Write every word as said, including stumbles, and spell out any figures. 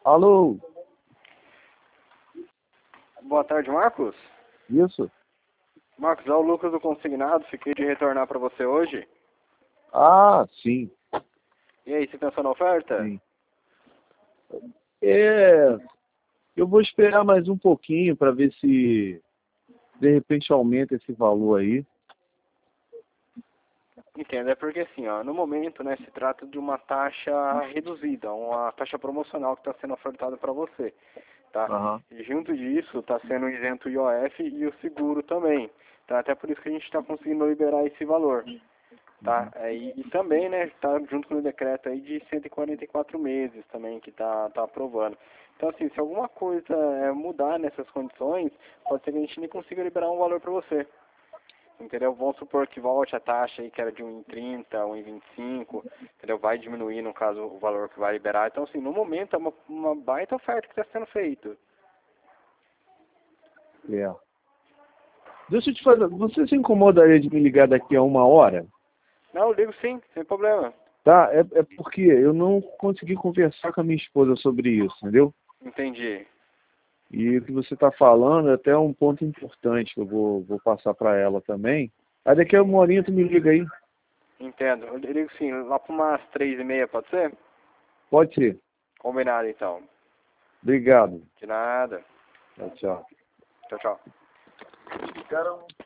Alô? Boa tarde, Marcos. Isso? Marcos, é o Lucas do Consignado. Fiquei de retornar para você hoje. Ah, sim. E aí, você pensou na oferta? Sim. É, eu vou esperar mais um pouquinho para ver se de repente aumenta esse valor aí. Entendo, é porque assim, ó, no momento, né, se trata de uma taxa reduzida, uma taxa promocional que está sendo ofertada para você, tá? Aham. E junto disso está sendo isento o I O F e o seguro também, tá? Até por isso que a gente está conseguindo liberar esse valor, tá? É, e, e também, né, está junto com o decreto aí de cento e quarenta e quatro meses também que está tá aprovando. Então, assim, se alguma coisa é, mudar nessas condições, pode ser que a gente nem consiga liberar um valor para você. Entendeu? Vamos supor que volte a taxa aí que era de um e trinta, um e vinte e cinco, entendeu? Vai diminuir, no caso, o valor que vai liberar. Então, assim, no momento é uma, uma baita oferta que está sendo feita. É. Deixa eu te fazer. Você se incomodaria de me ligar daqui a uma hora? Não, eu ligo sim, sem problema. Tá? É, é porque eu não consegui conversar com a minha esposa sobre isso, entendeu? Entendi. E o que você está falando é até um ponto importante que eu vou, vou passar para ela também. Aí daqui a uma horinha tu me liga aí. Entendo. Eu ligo sim, lá para umas três e meia, pode ser? Pode ser. Combinado, então. Obrigado. De nada. Tchau, tchau. Tchau, tchau. Cara,